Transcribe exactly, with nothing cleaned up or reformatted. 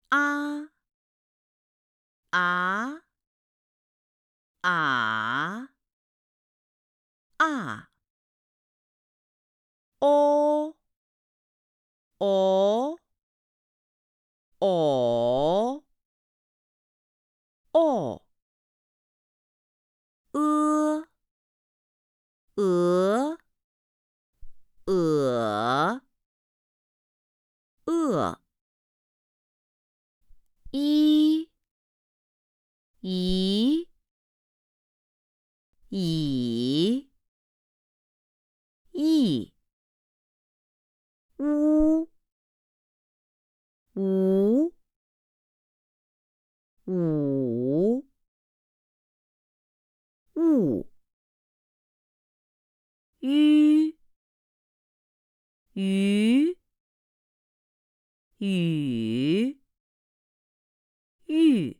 啊啊啊啊哦哦哦哦呃鹅鹅饿一一以一乌无五物吁鱼雨玉